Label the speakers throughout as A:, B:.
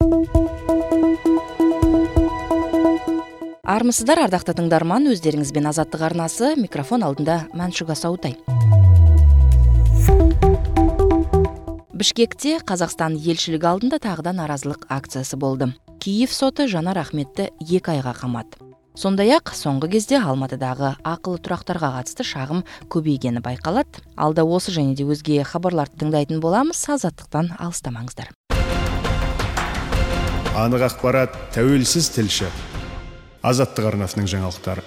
A: Армысыздар, ардакты тыңдарман, өздеріңізбен Азаттык арнасы, микрофон алдында Маншуга Саутай. Бишкекте Қазақстан елшілігі алдында тағыдан наразылық акциясы болды. Киев соты Жанар Ахметті 2 айға қамады. Сондай-ақ соңғы кезде Алматыдағы ақылы тұрақтарға қатысты шағым көбейгені байқалады. Алда осы және де өзге хабарларды тыңдайтын боламыз, Азаттықтан алыстамаңыздар.
B: Анық ақпарат, тәуелсіз тілші. Азаттык арнасының жаңалықтары.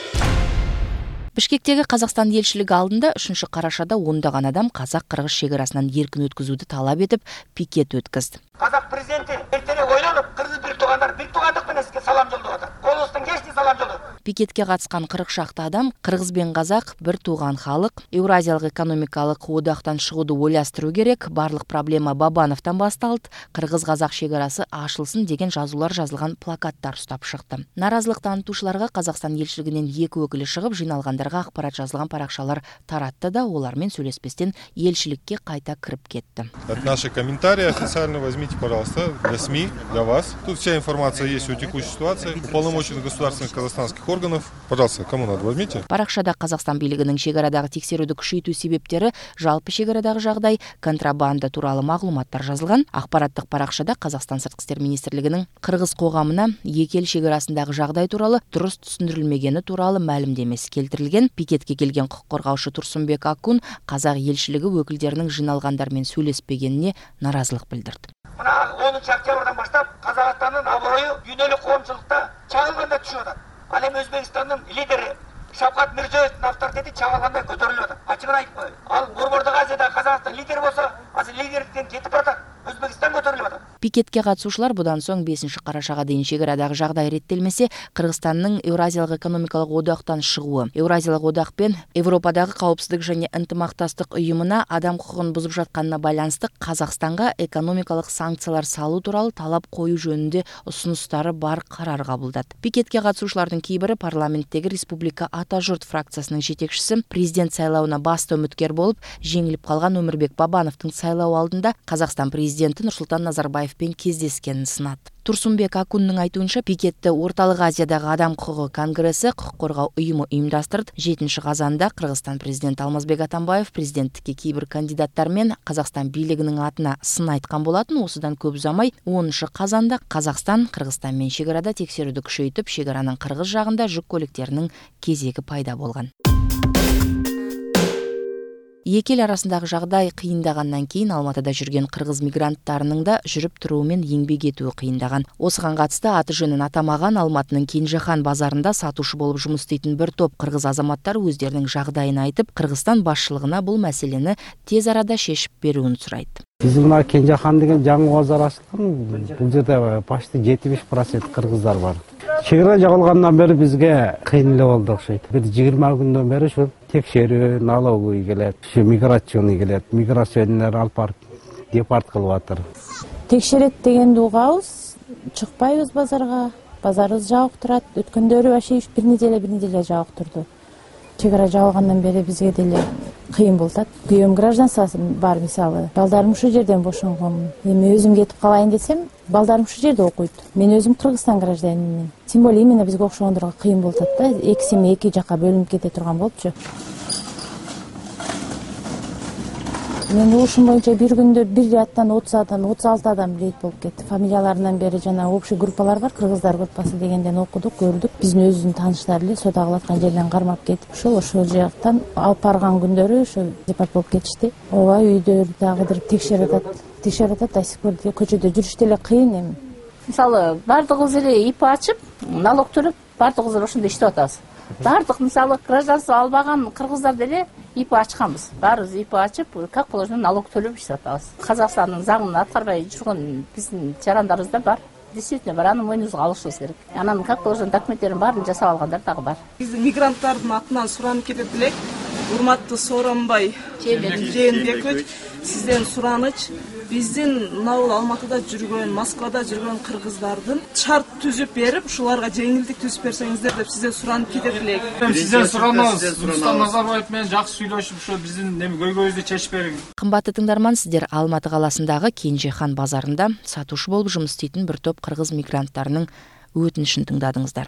A: Бишкектегі Қазақстан елшілігі алдында 3 қарашада ондаған адам қазақ-қырғыз шекарасынан еркін өткізуді талап етіп, пикет өткізді.
C: Қазақ президенті ертене ойланып, қырғыз бір туғандықпен еске салам жолдады. Қолыстың кешіне салам жолдады.
A: Пикетке қатысқан 40 шақты адам қырғыз бен қазақ бір туған халық, Еуразиялық экономикалық одақтан шығуды ойластыру керек, барлық проблема Бабановтан басталды, қырғыз-қазақ шекарасы ашылсын деген жазулар жазылған плакаттар ұстап шықты. Наразылық танытушыларға Қазақстан елшілігінен 2 өкілі шығып, жиналғандарға ақпарат жазылған парақшалар таратты да, олармен сөйлеспестен елшілікке қайта кіріп кетті.
D: Это наши комментарии официально возьмите, пожалуйста, для СМИ, для вас. Тут вся информация есть о текущей ситуации. Уполномоченных государственных казахстанских органов. Пожалуйста, кому надо, возьмите.
A: Парақшада Қазақстан билігінің шекарадағы тексеруді күшейту себептері, жалпы шекарадағы жағдай, контрабанда туралы мағлұматтар жазылған. Ақпараттық парақшада Қазақстан сыртқы істер министрлігінің қырғыз қоғамына 2 ел шекарасындағы жағдай туралы дұрыс түсіндірілмегені туралы мәлімдемесі келтірілген. Пикетке келген құқық қорғаушы Турсунбек Акун қазақ елшілігі өкілдерінің жиналғандармен сөйлеспегеніне наразылық білдірді.
C: Мына 10 октябрдан бастап Қазақстанның абыройы юнелік қоғамшылықта чағылғанда түсіп жатыр. Ал эми Өзбекстанның лидері Шавкат Мирзиёевтің авторитеті чағылғандай көтеріліп жатыр. Ачығын айтып қой. Ал Борбордық Азияда Қазақстан лидер болса, азыр лидерліктен кетіп жатыр. Өзбекстан көтеріліп жатыр.
A: Пикетке қатысушылар бұдан соң 5 қарашаға дейін шекарадағы жағдай реттелмесе, Қырғызстанның Еуразиялық экономикалық одақтан шығуы, Еуразиялық одақ пен Европадағы қауіпсіздік және ынтымақтастық ұйымына адам құқығын бұзып жатқанына байланысты Қазақстанға экономикалық санкциялар салу туралы талап қою жөнінде ұсыныстары бар қарар қабылдады. Пикетке қатысушылардың кейбірі парламенттегі Республика Ата-жұрт фракциясының жетекшісі, президент сайлауына басты үміткер болып, жеңіліп қалған Өмірбек Бабановтың сайлау алдында Қазақстан президенті Нұрсұлтан Назарбаевпен кездескенін сынады. Турсунбек Акунның айтуынша, пикетті Орталық Азиядағы адам құқығы конгресі құқық қорғау ұйымы ұйымдастырды. 7 қазанда Қырғызстан президенті Алмазбек Атамбаев президенттікке кейбір кандидаттармен Қазақстан билігінің атына сын айтқан болатын. Осыдан көп ұзамай 10 қазанда Қазақстан Қырғызстанмен шекарада тексеруді күшейтіп, шекараның қырғыз жағында жүк көліктерінің кезегі пайда болған. Екі ел арасындағы жағдай қиындағаннан кейін Алматыда жүрген қырғыз мигранттарының да жүріп тұруымен еңбек етуі қиындаған. Осыған қатысты аты жөнін атамаған Алматының Кенжехан базарында сатушы болып жұмыс істейтін бір топ қырғыз азаматтар өздерінің жағдайын айтып, Қырғызстан басшылығына бұл мәселені тез арада шешіп беруін сұрайды.
E: Bizim mına Kenjahan деген жаңы базар ашылған. Бұл жерде почти 70% қырғыздар бар. Шекара жабылғаннан бері бізге қиынлы болды окшойт. Біз 20 күнден бері şu текшерүү, налоговый келет, şu миграционный келет, миграционерлер алып барып депорт кылып атыр.
F: Текшерет дегенди угабыз, чыкпайбыз базарга. Базарыбыз жабык турат. Өткөндөрү вообще бир неделе жабык турду. Чекара жабылгандан бери бизге деле кыйын болот. Күйөөм гражданствасы бар, мисалы. Балдарым ушул жерден бошонгон. Эми өзүм кетип калайын десем, балдарым ушул жерде окуйт. Мен өзүм Кыргызстан гражданымын. Тем более именно бизге окшогондорго кыйын болот да. Эки семья эки жакка бөлүнүп кете турган болупчу. Мен ушун боюнча бир күндө бир ряттан 36 адам рейд болуп кетти. Фамилияларынан бери жана общий группалар бар, кыргыздар группасы дегенден окудук, көрдүк. Биздин өзүбүздүн тааныштар эле суда кылаткан жерден кармап кетип, ошол жактан алып барган күндөрү ошо депорт болуп кетишти. Ооба, үйдө дагы бир текшерип атат, до сих пор көчөдө жүрүш деле кыйын эми.
G: Мисалы, бардыгыбыз эле ИП ачып, налог төлөп, бардыгыбыз эле ошондо иштеп атабыз. Бардык мисалы гражданство албаган кыргыздар деле ИП ачканбыз. Баарыбыз ИП ачып, как положено налог төлөп иштеп атабыз. Казакстандын заңын аткарбай жүргөн биздин жарандарыбыз да бар. Действительно бар, аны мойнубузга алышыбыз керек. Анан как положено документтерин баарын жасап алгандар дагы бар.
H: Биз мигранттардын атынан суранып кетет элек. Урматтуу Сооронбай Жээнбекович, сизден сураныч, биздин мына Алматыда жүргөн, Москвада жүргөн кыргыздардын шарт түзүп берип, ушуларга жеңилдик түзүп берсеңиздер деп сизден суранып кетет элек.
I: Сизден суранабыз. Нурсултан Назарбаев менен жакшы сүйлөшүп, ошо биздин көйгөйүздү чечип бериң.
A: Кымбатты тыңдарман, сиздер Алматы каласындагы Кенжехан базарында сатушы болуп жұмыс істейтін бір топ кыргыз мигранттарынын өтінішін тыңдадыңыздар.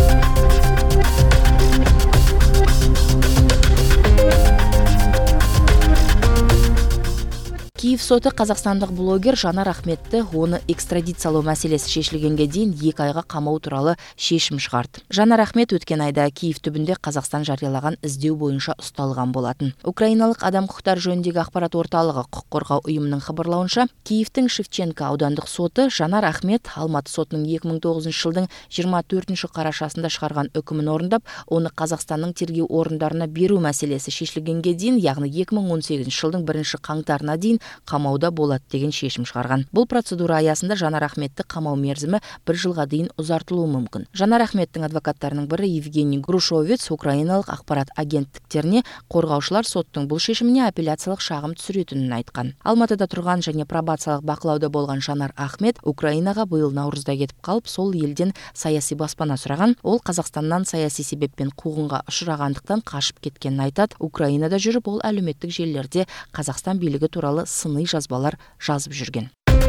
A: Киев соты қазақстандық блогер Жанар Ахметті оны экстрадициялау мәселесі шешілгенге дейін 2 айға қамау туралы шешім шығарды. Жанар Ахмет өткен айда Киев түбінде Қазақстан жариялаған іздеу бойынша ұсталған болатын. Украиналық адам құқықтары жөніндегі ақпарат орталығы құқық қорғау ұйымының хабарлауынша, Киевтің Шевченко аудандық соты Жанар Ахмет Алматы сотының 2009 жылдың 24 қарашасында шығарған үкімін орындап, оны Қазақстанның тергеу орындарына беру мәселесі шешілгенге дейін, яғни 2018 жылдың 1 қаңтарына дейін қамауда болады деген шешім шығарған. Бұл процедура аясында Жанар Ахметті қамау мерзімі 1 жылға дейін ұзартылуы мүмкін. Жанар Ахметтің адвокаттарының бірі Евгений Грушовец украиналық ақпарат агенттіктеріне қорғаушылар соттың бұл шешіміне апелляциялық шағым түсіретінін айтқан. Алматыда тұрған және пробациялық бақылауда болған Жанар Ахмет Украинаға биыл наурызда кетіп қалып, сол елден саяси баспана сұраған. Ол Қазақстаннан саяси себеппен қуғынға ұшырағандықтан қашып кеткенін айтады. Украинада жүріп, ол әлеуметтік желілерде Қазақстан билігі туралы сыни жазбалар жазып жүрген.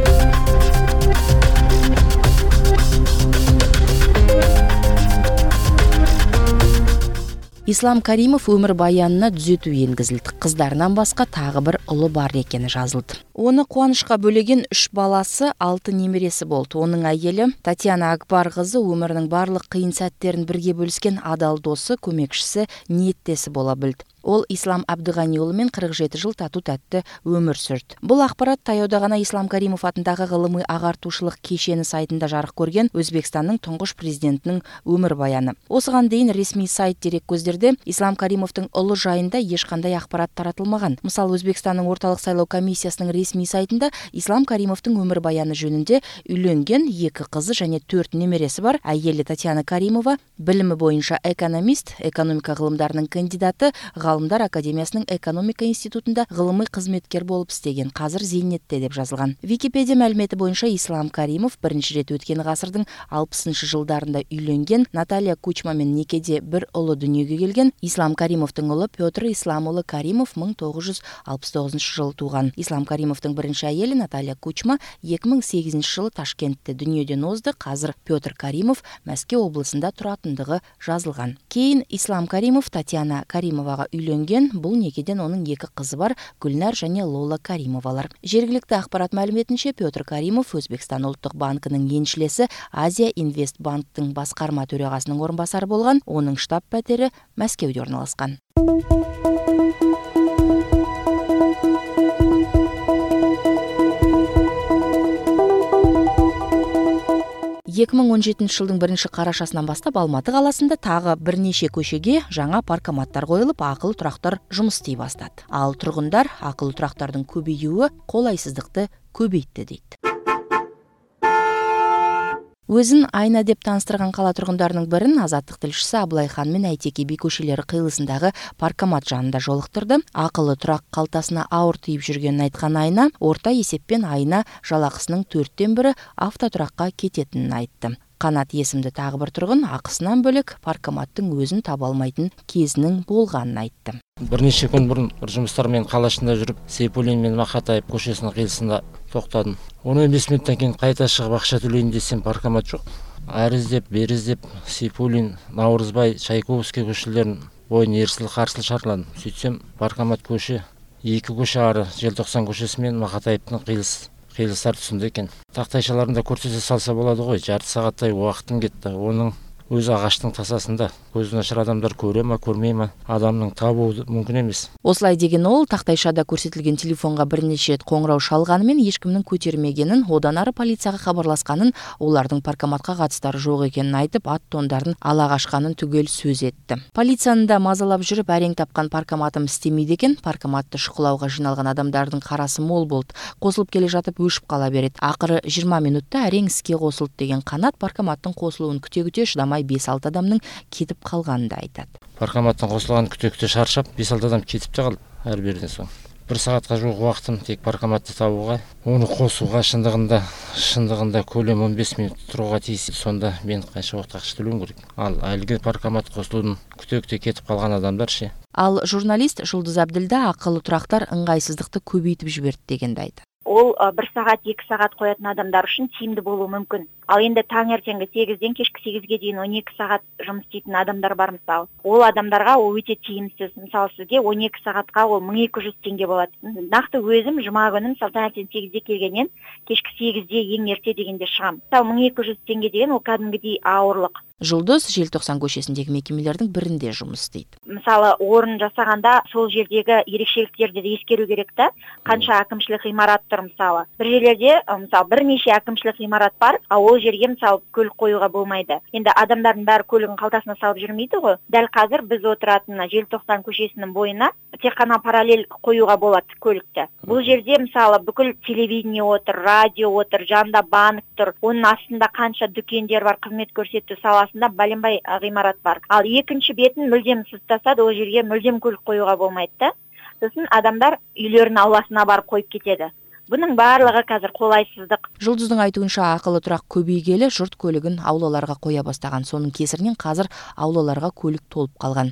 A: Ислам Каримов өмір баянына түзету енгізілді. Қыздарынан басқа тағы бір ұлы бар екені жазылды. Оны қуанышқа бөлеген 3 баласы, 6 немересі болды. Оның әйелі Татьяна Акбарқызы өмірінің барлық қиын сәттерін бірге бөліскен адал досы, көмекшісі, ниеттесі бола білді. Ол Ислам Абдығаниұлымен 47 жыл тату-тәтті өмір сүрді. Бұл ақпарат таяуда ғана Ислам Каримов атындағы ғылыми ағартушылық кешені сайтында жарық көрген Өзбекстанның тұңғыш президентінің өмір баяны. Осыған дейін ресми сайт дереккөздерде Ислам Каримовтың ұлы жайында ешқандай ақпарат таратылмаған. Мысалы, Өзбекстанның орталық сайлау комиссиясының ресми сайтында Ислам Каримовтың өмір баяны жөнінде үйленген 2 қызы және 4 немересі бар. Әйелі Татьяна Каримова білімі бойынша экономист, экономика ғылымдарының кандидаты, Ғалымдар академиясының экономика институтында ғылыми қызметкер болып істеген, қазір зейнетте деп жазылған. Википедия мәліметі бойынша Ислам Каримов бірінші рет өткен ғасырдың 60 жылдарында үйленген, Наталья Кучмамен некеде бір ұлы дүниеге келген. Ислам Каримовтың ұлы Петр Исламұлы Каримов 1969 жылы туған. Ислам Каримовтың бірінші әйелі Наталья Кучма 2008 жылы Ташкентте дүниеден озды. Қазір Петр Каримов Мәскеу облысында тұратындығы жазылған. Кейін Ислам Каримов Татьяна Каримоваға үйленген. Бұл некеден оның 2 қызы бар, Гүлнар және Лола Каримовалар. Жергілікті ақпарат мәліметінше Петр Каримов Өзбекстан ұлттық банкінің еншілесі, Азия Инвест банктың басқарма төрағасының орынбасары болған. Оның штаб пәтері Мәскеуде орналасқан. 2017 жылдың 1 қарашасынан бастап Алматы қаласында тағы бірнеше көшеге жаңа паркоматтар қойылып, ақылы тұрақтар жұмыс істей бастады. Ал тұрғындар ақылы тұрақтардың көбеюі қолайсыздықты көбейтті дейді. Өзін айна деп таныстырған қала тұрғындарының бірін Азаттық тілшісі Абылайхан мен Әйтеке би көшелері қиылысындағы паркомат жанында жолықтырды. Ақылы тұрақ қалтасына ауыр тиіп жүргенін айтқан Айна, орта есеппен айна жалақысының 4-тен бірі автотұраққа кететінін айтты. Қанат есімді тағы бір тұрғын ақысынан бөлек паркоматтың өзін таба алмайтын кезінің болғанын айтты.
J: Бірнеше күн бұрын жұмыстармен қалашында жүріп, Сейфуллин мен Мақатаев көшесінің қиылысында тоқтадым. 15 минуттан кейін қайта шығып ақша төлейін десем паркомат жоқ. Әрі іздеп, бері іздеп, Сейфуллин, Наурызбай, Чайковский көшелерін бойын ерсілі-қарсылы шарладым. Сөйтсем паркомат көше, 2 көше ары Желтоқсан көшесі мен Мақатаевтың қиылыстар тұсында екен. Тақтайшаларында көрсете салса болады ғой, жарты сағаттай уақытым кетті. Оның өз ағаштың тасасында. Көзін ашар адамдар көре ма, көрмей ма, адамның табуы мүмкін емес.
A: Осылай деген ол, тақтайшада көрсетілген телефонға бірнеше рет қоңырау шалғанымен ешкімнің көтермегенін, одан ары полицияға хабарласқанын, олардың паркоматқа қатыстары жоқ екенін айтып, ат-тондарын ала қашқанын түгел сөз етті. Полицияны да мазалап жүріп, әрең тапқан паркоматым істемейді екен. Паркоматты шұқылауға жиналған адамдардың қарасы мол болды. Қосылып келе жатып өшіп қала береді. Ақыры 20 минутта әрең іске қосылды деген Қанат паркоматтың қосылуын күте-күте шыдамай 5-6 адамның кетіп қалғанын да айтады.
J: Паркоматтан қосылған күтекте шаршап 5-6 адам кетіп те қалды әр берден соң. 1 сағатқа жуық уақытым тек паркоматты табуға, оны қосуға шындығында көлем 15 минут тұруға тиіс. Сонда мен қанша уақыт ақша төлеуім керек. Ал әлгі паркомат қосылудың күтекте кетіп қалған адамдар ше.
A: Ал журналист Жұлдыз Әбділда ақылы тұрақтар ыңғайсыздықты көбейтіп жіберді дегенді айтады.
K: Ол 1 сағат, 2 сағат қоятын адамдар үшін тиімді болуы мүмкін. Ал енді таңертеңгі 8-ден кешкі 8-ге дейін 12 сағат жұмыс істейтін адамдар бар мысалы. Ол адамдарға ол өте тиімсіз. Мысалы сізге 12 сағатқа ол 1200 теңге болады. Нақты өзім жұма күні мысалы таңертең 8-де келгеннен кешкі 8-де ең ерте дегенде шығам. Мысалы 1200 теңге деген ол кәдімгідей ауырлық.
A: Жұлдыз Желтоқсан көшесіндегі мекемелердің бірінде жұмыс істейді.
K: Мысалы орын жасағанда сол жердегі ерекшеліктерді де ескеру керек та, қанша әкімшілік ғимарат тұр мысалы. Бір жерлерде мысалы бірнеше әкімшілік ғимарат бар, ал ол жерге мысалы көлік қоюға болмайды. Енді адамдардың бәрі көлігін қалтасына салып жүрмейді ғой. Дәл қазір біз отыратын Желтоқсан көшесінің бойына тек қана параллель қоюға болады көлікті. Бұл жерде мысалы бүкіл телевидение отыр, радио отыр, жанында банк тұр. Оның астында қанша дүкендер бар, қызмет көрсету саласында бәленбай ғимарат бар. Ал екінші бетін мүлдем сызтасады, ол жерге мүлдем көлік қоюға болмайды да. Сосын адамдар үйлерінің ауласына барып қойып кетеді. Бұның барлығы қазір қолайсыздық.
A: Жұлдыздың айтуынша ақылы тұрақ көбейгелі жұрт көлігін аулаларға қоя бастаған. Соның кесірінен қазір аулаларға көлік толып қалған.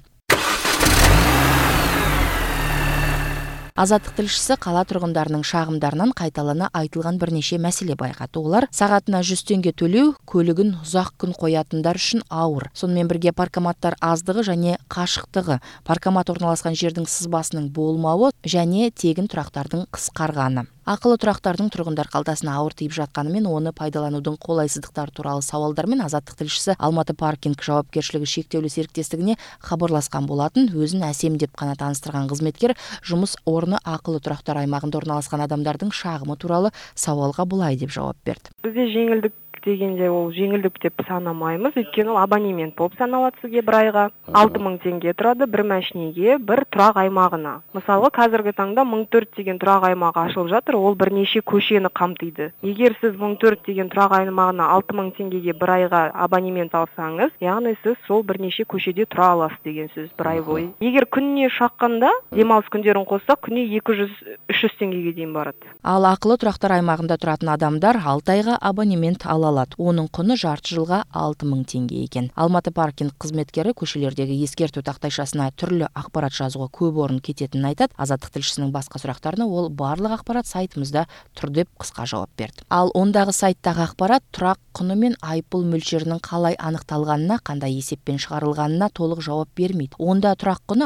A: Азаттық тілшісі қала тұрғындарының шағымдарынан қайталана айтылған бірнеше мәселе байқады. Олар сағатына 100 теңге төлеу, көлігін ұзақ күн қоятындар үшін ауыр. Сонымен бірге паркоматтар аздығы және қашықтығы, паркомат орналасқан жердің сызбасының болмауы және тегін тұрақтардың қысқарғаны. Ақылы тұрақтардың тұрғындар қалтасына ауыр тиіп жатқанымен оны пайдаланудың қолайсыздықтары туралы сауалдармен Азаттық тілшісі Алматы паркинг жауапкершілігі шектеулі серіктестігіне хабарласқан болатын. Өзін әсем деп қана таныстырған қызметкер жұмыс орны ақылы тұрақтар аймағында орналасқан адамдардың шағымы туралы сауалға былай деп жауап берді.
L: Бізде жеңілдік дегенде ол жеңілдік деп санамаймыз, өйткені ол абонемент болып саналады сізге бір айға. 6000 теңге тұрады бір мәшинеге, бір тұрақ аймағына. Мысалы, қазіргі таңда 1004 деген тұрақ аймағы ашылып жатыр, ол бірнеше көшені қамтиды. Егер сіз 1004 деген тұрақ аймағына 6000 теңгеге бір айға абонемент алсаңыз, яғни сіз сол бірнеше көшеде тұра аласыз деген сөз бір ай бойы. Егер күніне шаққанда, демалыс күндерін қоссақ, күніне 200-300 теңгеге дейін барады.
A: Ал ақылы тұрақтар аймағында тұратын адамдар 6 айға абонемент ала алады. Оның құны жарты жылға 6000 теңге екен. Алматы паркинг қызметкері көшелердегі ескерту тақтайшасына түрлі ақпарат жазуға көп орын кететінін айтады. Азаттық тілшісінің басқа сұрақтарына ол барлық ақпарат сайтымызда тұр деп қысқа жауап берді. Ал ондағы сайттағы ақпарат тұрақ құны мен айыппұл мөлшерінің қалай анықталғанына, қандай есеппен шығарылғанына толық жауап бермейді. Онда тұрақ құны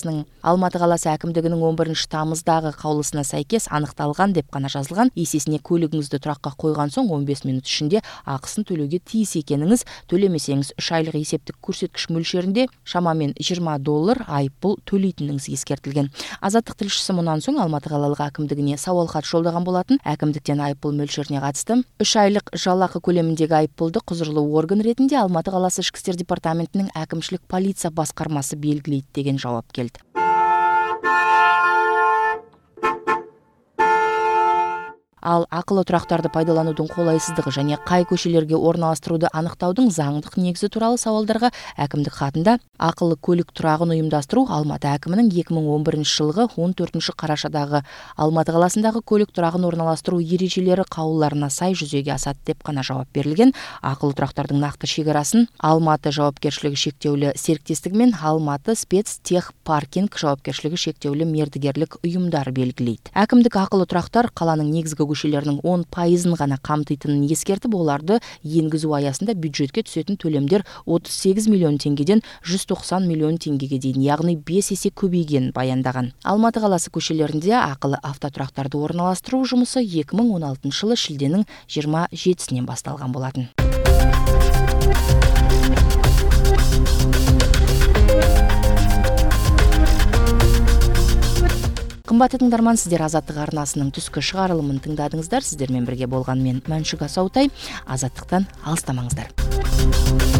A: Алматы қаласы әкімдігінің 11 тамыздағы қаулысына сәйкес анықталған деп қана жазылған. Есесіне көлігіңізді тұраққа қойған соң 15 минут ішінде ақысын төлеуге тиіс екеніңіз, төлемесеңіз 3 айлық есептік көрсеткіш мөлшерінде шамамен $20 айыппұл төлейтініңіз ескертілген. Азаттық тілшісі мұнан соң Алматы қалалық әкімдігіне сауалхат жолдаған болатын. Әкімдіктен айыппұл мөлшеріне қатысты 3 айлық жалақы көлеміндегі айыппұлды құзырлы орган ретінде Алматы қаласы ішкі істер департаментінің әкімшілік полиция басқармасы белгілейді деген жауап келді. Ал ақылы тұрақтарды пайдаланудың қолайсыздығы және қай көшелерге орналастыруды анықтаудың заңдық негізі туралы сауалдарға әкімдік хатында ақылы көлік тұрағын ұйымдастыру Алматы әкімінің 2011 жылғы 14 қарашадағы Алматы қаласындағы көлік тұрағын орналастыру ережелері қаулыларына сай жүзеге асады деп қана жауап берілген. Ақылы тұрақтардың нақты шекарасын Алматы жауапкершілігі шектеулі серіктестігі мен Алматы спецтехпаркинг жауапкершілігі шектеулі мердігерлік ұйымдар белгілейді. Әкімдік ақылы тұрақтар қаланың негізгі көшелерінің 10% ғана қамтитынын ескертіп, оларды енгізу аясында бюджетке түсетін төлемдер 38 миллион теңгеден 190 миллион теңгеге дейін, яғни 5 есе көбейгенін баяндаған. Алматы қаласы көшелерінде ақылы автотұрақтарды орналастыру жұмысы 2016 жылы шілденің 27-сінен басталған болатын. Қымбатты тыңдарман, сіздер Азаттық арнасының түскі шығарылымын тыңдадыңыздар. Сіздермен бірге болған мен Мәншүк Асаутай. Азаттықтан алыстамаңыздар.